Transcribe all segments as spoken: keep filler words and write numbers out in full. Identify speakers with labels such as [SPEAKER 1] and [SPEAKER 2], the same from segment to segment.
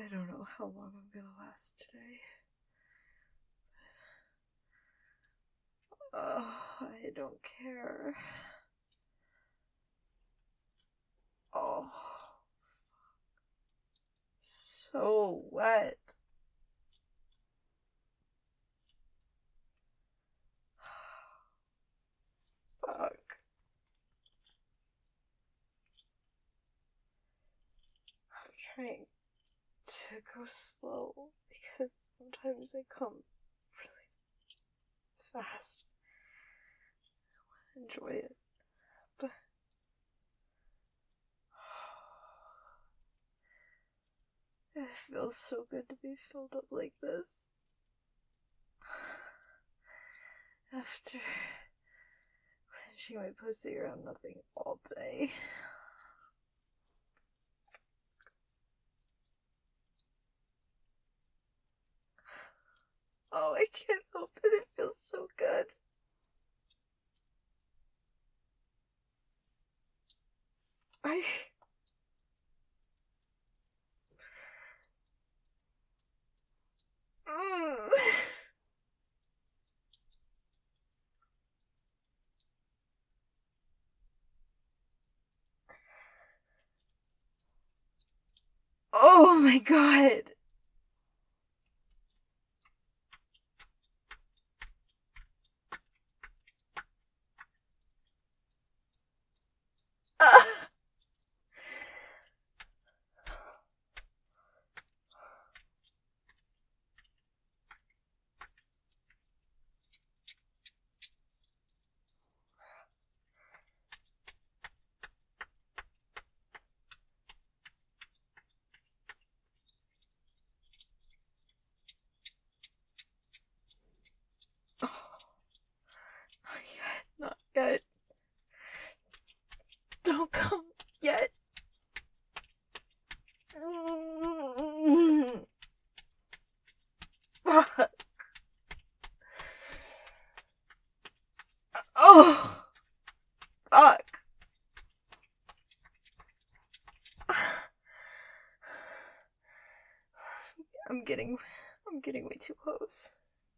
[SPEAKER 1] I don't know how long I'm gonna last today. But, oh, I don't care. Oh, so wet. Fuck. I'm trying to go slow because sometimes I come really fast. I want to enjoy it, but it feels so good to be filled up like this. After clenching my pussy around nothing all day. Oh, I can't help it. It feels so good. I... Mm. Oh my god. Uh. Oh. Not yet. Not yet. Don't come yet. Mm. Fuck. Oh. Fuck. I'm getting, I'm getting way too close.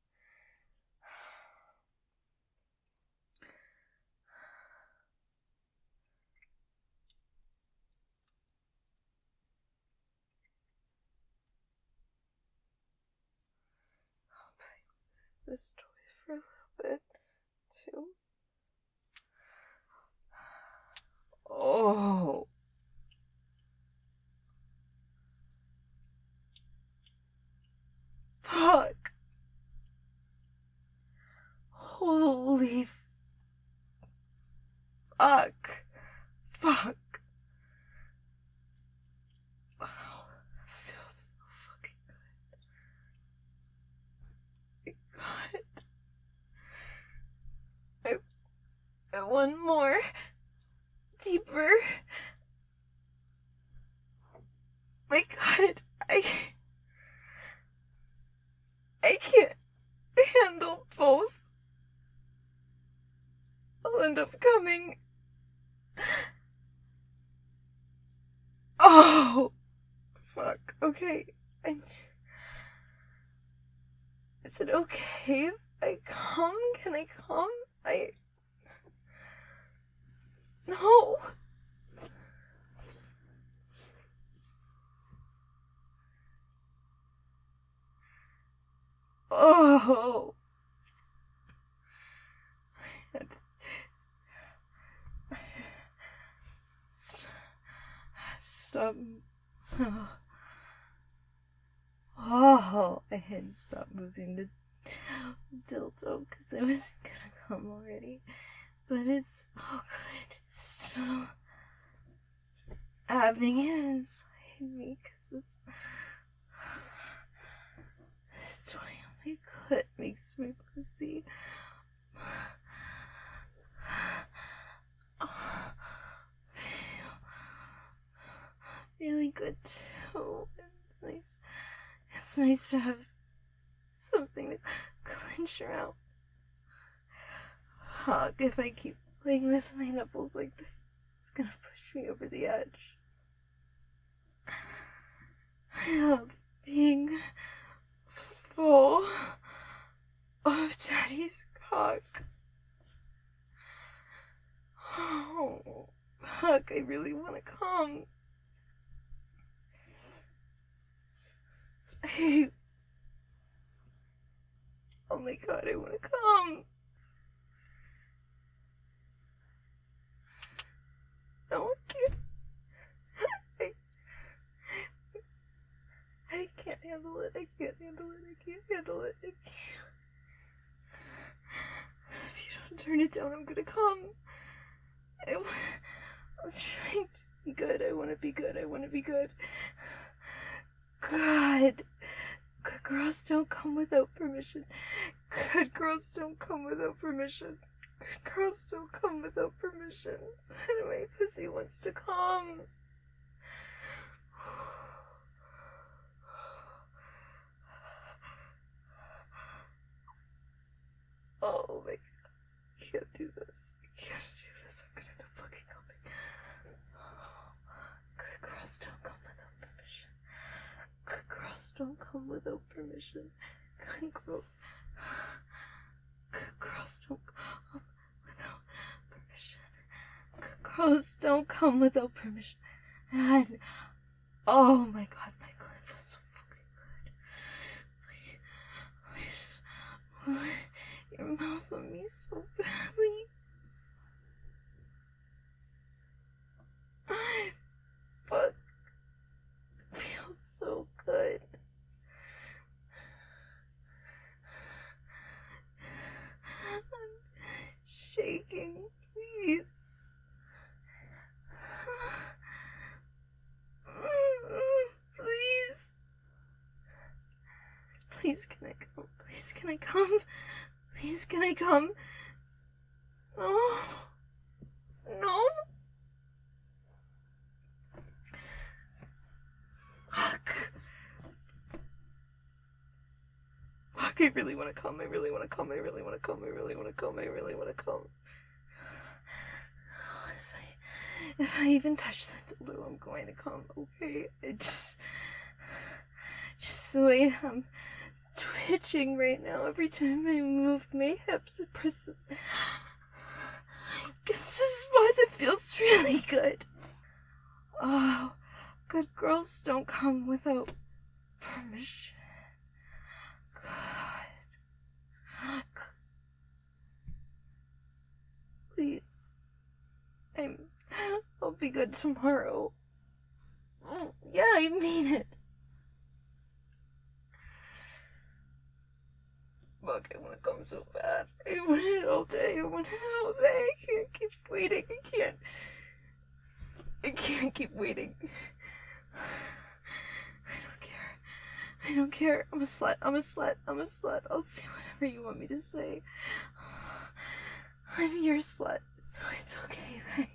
[SPEAKER 1] I'll play with this toy for a little bit, too. Oh. Fuck. Holy fuck. Fuck. Wow. It feels so fucking good. God. I, I want more. Deeper. My god. I... I can't handle both. I'll end up coming. Oh, fuck. Okay. I... Is it okay if I come? Can I come? I... No. Oh. Stop. Oh, I had to stop moving the dildo because I was gonna come already. But it's so good. Still having it inside me because this, this toy on my clit makes my pussy feel really good too. It's nice. It's nice to have something to clench around. Fuck, if I keep playing with my nipples like this, it's gonna push me over the edge. I love Fuck, I really want to come. I... Oh my god, I want to come. No, I can't. I... I can't handle it. I can't handle it. I can't handle it. I can't. If you don't turn it down, I'm gonna come. I want... I'm trying to be good. I want to be good. I want to be good. God. Good girls don't come without permission. Good girls don't come without permission. Good girls don't come without permission. And my pussy wants to come. Oh my god. I can't do this. I can't do this. I'm gonna end up fucking coming. Good girls don't come without permission. Good girls don't come without permission. Good girls. Good girls don't come without permission. Good girls don't come without permission. And oh my god, my clip was so fucking good. Please, please. Your mouth on me so badly. Fuck. It feels so good. I'm shaking. Please. Please. Please, can I come? Please, can I come? Please, can I come? No. No. Fuck. Fuck, I really want to come. I really want to come. I really want to come. I really want to come. I really want to come. If I, if I even touch that dildo, I'm going to come. Okay? I just, just the way I'm twitching right now. Every time I move my hips, it presses. This is why that feels really good. Oh, good girls don't come without permission. God. Please. I'm. I'll be good tomorrow. Yeah, I mean it. Fuck, I want to come so bad. I want it all day. I want it all day. I can't keep waiting. I can't. I can't keep waiting. I don't care. I don't care. I'm a slut. I'm a slut. I'm a slut. I'll say whatever you want me to say. I'm your slut, so it's okay, right?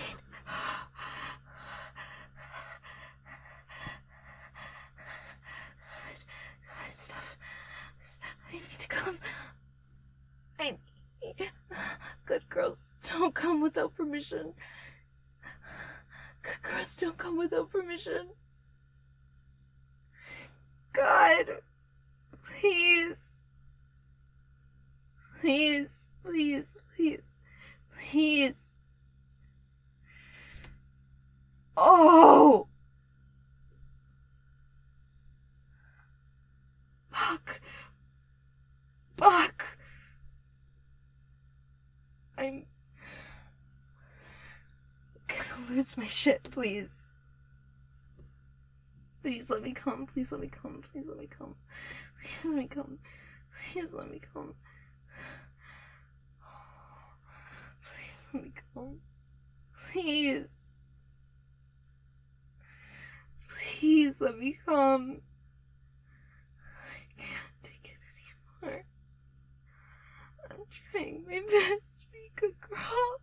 [SPEAKER 1] God, God, stuff. I need to come. I need... Good girls don't come without permission. Good girls don't come without permission. God, please. Please, please, please, please. Oh! Fuck. Fuck. I'm gonna lose my shit, please. Please let me come. Please let me come. Please let me come. Please let me come. Please let me come. Please let me come. Please. Please let me come. I can't take it anymore. I'm trying my best to be a good girl.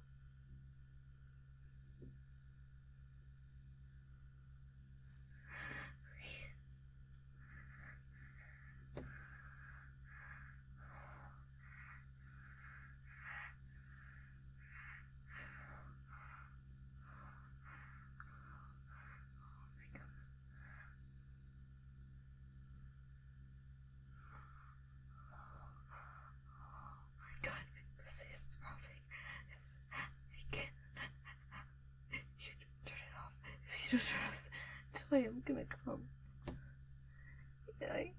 [SPEAKER 1] you to turn off the toy. I'm gonna come. Yeah, I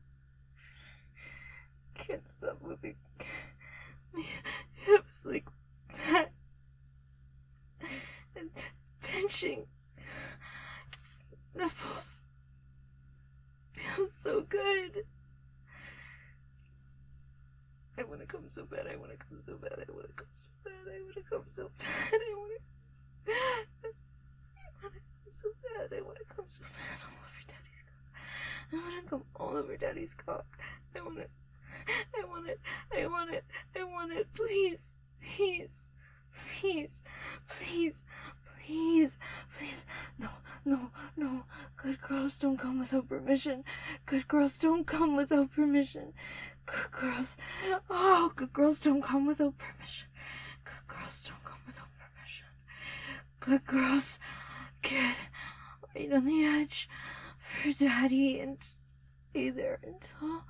[SPEAKER 1] can't stop moving my hips like that. And pinching nipples feels so good. I wanna come so bad, I wanna come so bad, I wanna come so bad, I wanna come so bad, I wanna come so bad. I wanna come so bad, I wanna come so bad all over Daddy's cock. I wanna come all over Daddy's cock. I wanna, I want it, I want it, I want it, please, please. Please, please, please, please. No, no, no. Good girls don't come without permission. Good girls don't come without permission. Good girls. Oh, good girls don't come without permission. Good girls don't come without permission. Good girls get right on the edge for Daddy and stay there until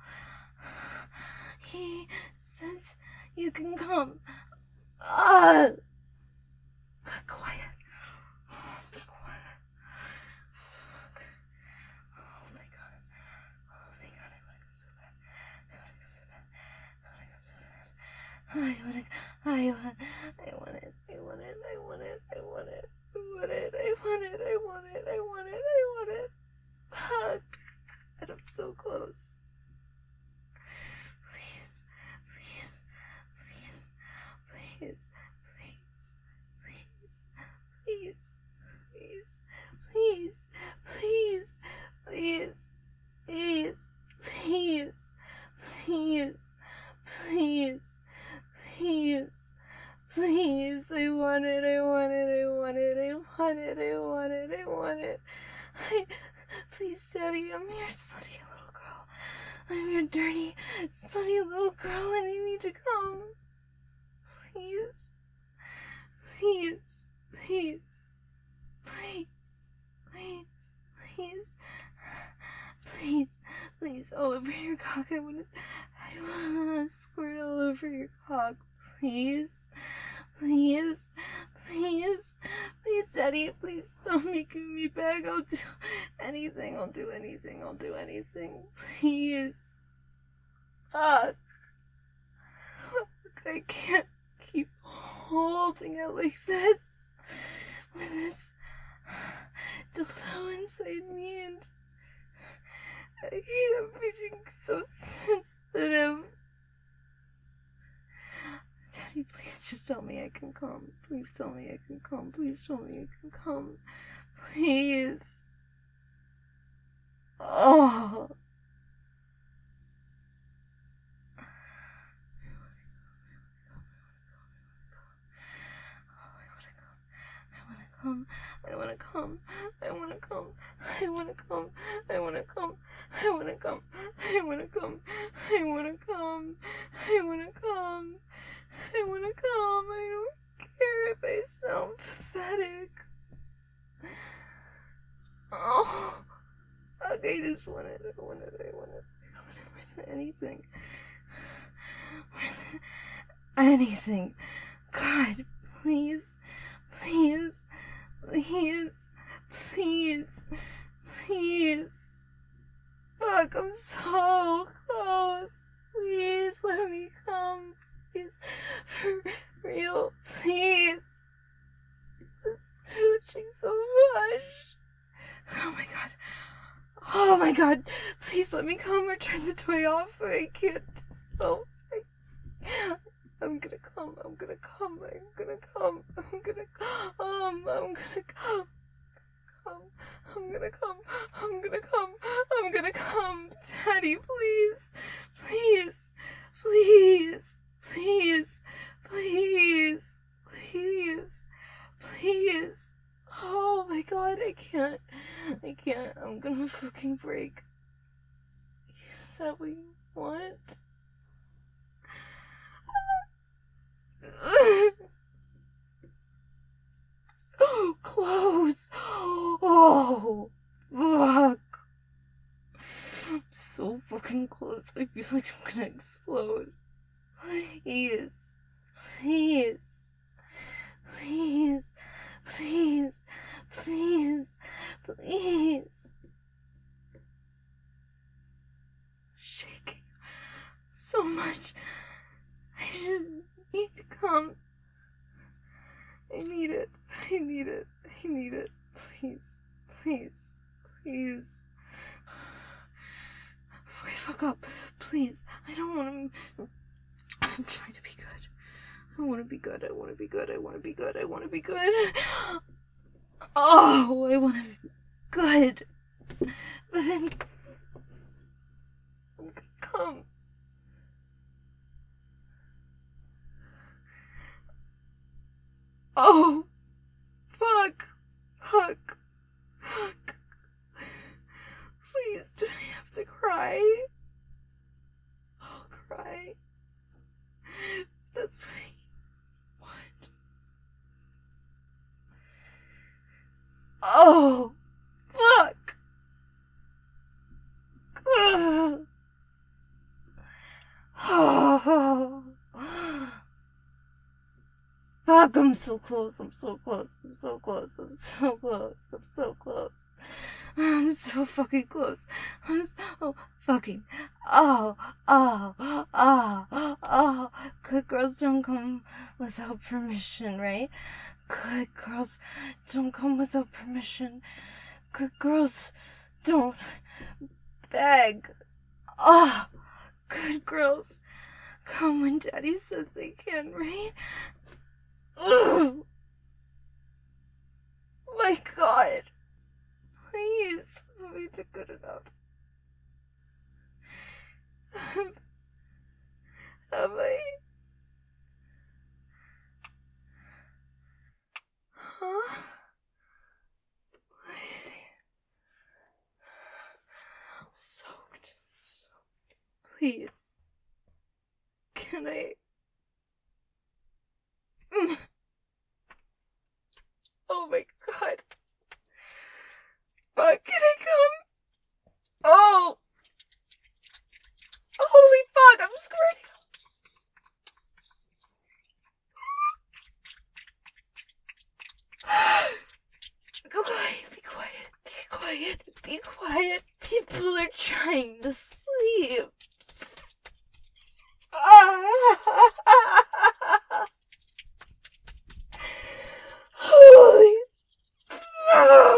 [SPEAKER 1] he says you can come. Ah! Quiet. Oh, be quiet. Fuck. Oh my god. Oh my god, I wanna come so bad. I wanna come so bad. I wanna come so bad. I wanna, I want, I want it. I want it. I want it. I want it. I want it. I want it. I want it. I want it. I want it. Fuck. And I'm so close. Please. Please. Please. Please. Please, please, please, please, please, please, please, please, please, please, please, I want it, I want it, I want it, I want it, I want it, I want it. I, please, Daddy, I'm your slutty little girl. I'm your dirty, slutty little girl, and I need to come. Please, please. Please, please, please, please, please, please, all over your cock. I want to, I want to squirt all over your cock. Please, please, please, please, Daddy, please stop making me beg. I'll do anything. I'll do anything. I'll do anything. Please. Fuck. Fuck, I can't keep holding it like this. With this dildo inside me, and I hate everything so sensitive. Daddy, please just tell me I can come. Please tell me I can come. Please tell me I can come. Please. Oh. I wanna come, I wanna come, I wanna come, I wanna come, I wanna come, I wanna come, I wanna come, I wanna come, I wanna come, I don't care if I sound pathetic. Oh, okay, I just want it, I want it, I want it, I want it more than anything. More than anything. God, please, please. Please, please, please. Fuck, I'm so close. Please let me come. Please, for real, please. It's hurting so much. Oh my god. Oh my god. Please let me come or turn the toy off. I can't. Oh, I... I'm gonna come, I'm gonna come, I'm gonna come, I'm gonna come, I'm gonna come, come, I'm gonna come, I'm gonna come, I'm gonna come, Daddy, please, please, please, please, please, please, please, oh my god, I can't, I can't, I'm gonna fucking break. Is that what you want? So close. Oh, fuck. I'm so fucking close. I feel like I'm gonna explode. Please. Please. Please. Please. Please, please. Shaking so much. I just need to come. I need it. I need it. I need it. Please, please, please. Before I fuck up, please. I don't want to. I'm trying to be good. I want to be good. I want to be good. I want to be good. I want to be good. Oh, I want to be good. But then I'm gonna come. Oh, fuck. Fuck. Fuck. Please, do I have to cry? I'll cry. That's what I want. Oh, fuck. Ugh. Oh. Fuck, I'm so close, I'm so close, I'm so close, I'm so close, I'm so close. I'm so fucking close. I'm so fucking. Oh, oh, oh, oh. Good girls don't come without permission, right? Good girls don't come without permission. Good girls don't beg. Oh, good girls come when daddy says they can, right? Ugh. My God. Please, let me be good enough. Have, have I? Huh? I'm soaked. Soaked. Please. Can I? Oh my God. Fuck, can I come? Oh! Holy fuck, I'm squirting. Be quiet, be quiet, be quiet, be quiet. People are trying to sleep. Holy fuck.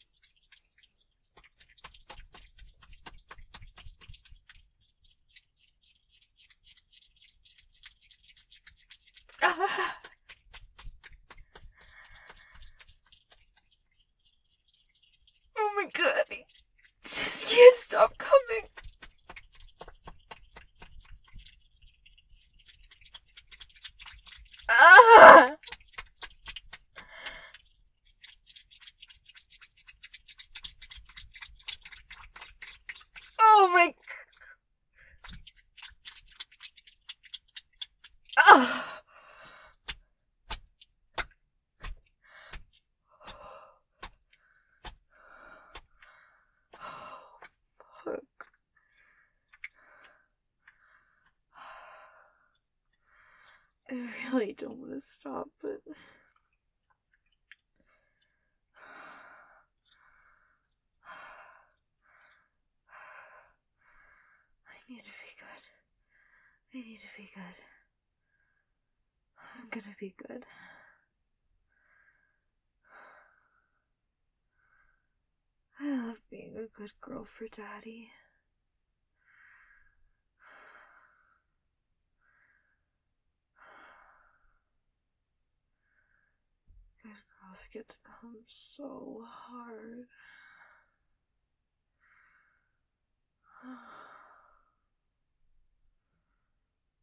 [SPEAKER 1] Oh my God, I just can't stop coming. Ah! Oh my. Ah! Fuck. I really don't want to stop, but I need to be good. I need to be good. I'm gonna be good. I love being a good girl for Daddy. Good girls get to come so hard.